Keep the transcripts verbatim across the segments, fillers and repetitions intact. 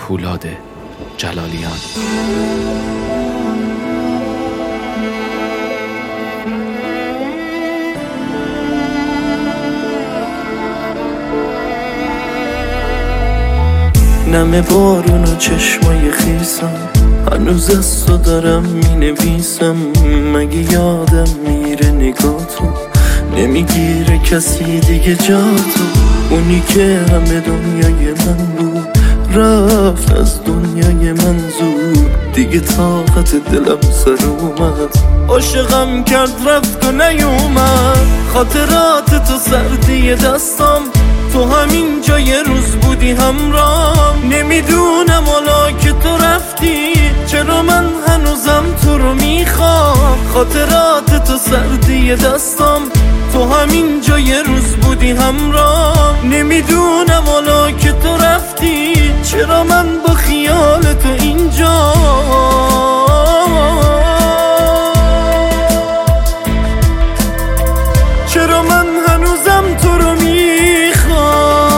پولاد جلالیان. نم بارون و چشمای خیسم هنوز از تو دارم می نویسم. مگه یادم میره نگاتو نمیگیره کسی دیگه جاتو. اونی که همه دنیای من بود رفت از دنیای من زود. دیگه طاقت دلم سر اومد عاشقم کرد رفت و نیومد. خاطرات تو سردی دستم تو همین جا یه روز بودی همراه. نمیدونم حالا که تو رفتی چرا من هنوزم تو رو میخوام. خاطرات تو سردی دستم تو همین جا یه روز بودی همراه. نمیدونم حالا که تو رفتی چرا من با خیال تو اینجا. چرا من هنوزم تو رو میخوام.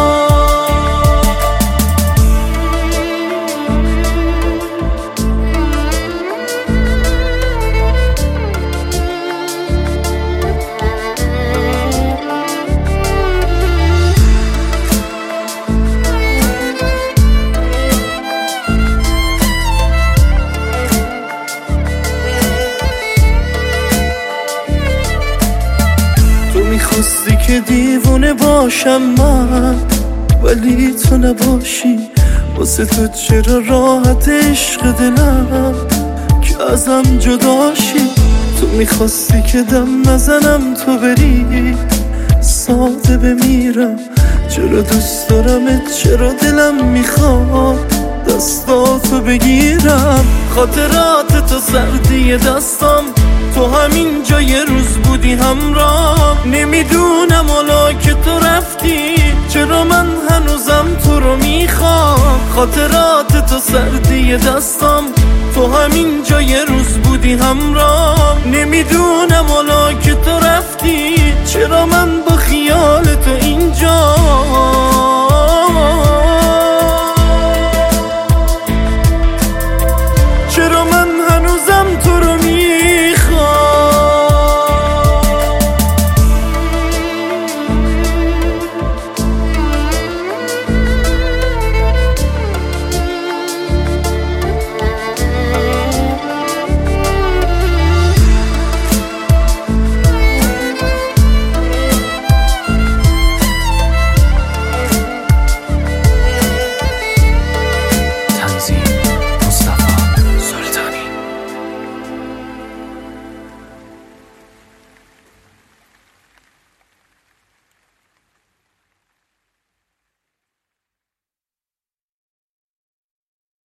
میخواستی که دیوونه باشم من ولی تو نباشی. واسه تو چرا راحت عشق دلم که ازم جداشی. تو میخواستی که دم نزنم تو بری ساده بمیرم. چرا دوست دارمت چرا دلم میخواد دستاتو بگیرم. خاطرات تو سردی دستم تو همین جا یه روز بودی همراه. نمیدونم حالا که تو رفتی چرا من هنوزم تو رو میخوام. خاطرات تو سردی دستم تو همین جا یه روز بودی همراه. نمیدونم حالا که تو رفتی